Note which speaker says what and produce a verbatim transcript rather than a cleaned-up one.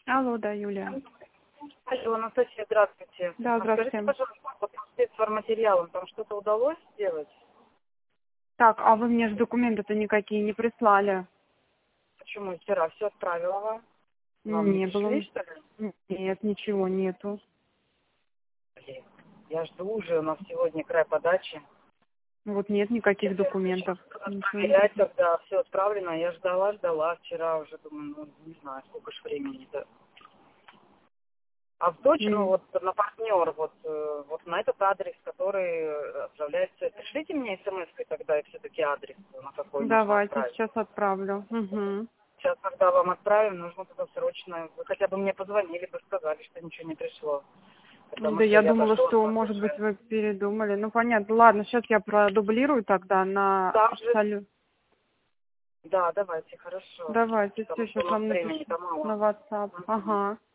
Speaker 1: Алло, да, Юлия.
Speaker 2: Алло, Анастасия, здравствуйте.
Speaker 1: Да, здравствуйте.
Speaker 2: Скажите, пожалуйста, по спецформатериалам там что-то удалось сделать?
Speaker 1: Так, а вы мне же документы-то никакие не прислали.
Speaker 2: Почему? Вчера все отправила вам. Вам не
Speaker 1: Не было.
Speaker 2: пришли, что ли?
Speaker 1: Нет, ничего нету.
Speaker 2: Блин, я жду уже, у нас сегодня край подачи.
Speaker 1: Вот нет никаких
Speaker 2: Сейчас
Speaker 1: документов.
Speaker 2: я
Speaker 1: Ничего не
Speaker 2: проверять,
Speaker 1: пришло.
Speaker 2: когда все отправлено. Я ждала, ждала вчера уже, думаю, ну, не знаю, сколько ж времени-то. А в точно
Speaker 1: М.
Speaker 2: вот на партнер, вот, э, вот на этот адрес, который отправляется. Пришлите мне смс-кой тогда и все-таки адрес, на какой нужно
Speaker 1: Давайте,
Speaker 2: отправить.
Speaker 1: сейчас отправлю. Угу.
Speaker 2: Сейчас, когда вам отправим, нужно туда срочно. Вы хотя бы мне позвонили бы, сказали, что ничего не пришло. Потому
Speaker 1: Да
Speaker 2: что
Speaker 1: я
Speaker 2: я
Speaker 1: думала,
Speaker 2: дошла
Speaker 1: что,
Speaker 2: вот
Speaker 1: может быть,
Speaker 2: уже.
Speaker 1: вы передумали. Ну, понятно. Ладно, сейчас я продублирую тогда на
Speaker 2: Там же,
Speaker 1: салют.
Speaker 2: да, давайте, хорошо.
Speaker 1: Давайте, все,
Speaker 2: Потому что
Speaker 1: сейчас
Speaker 2: у нас
Speaker 1: вам напишу
Speaker 2: времени-то
Speaker 1: на
Speaker 2: мало.
Speaker 1: WhatsApp.
Speaker 2: Мгм.
Speaker 1: Ага.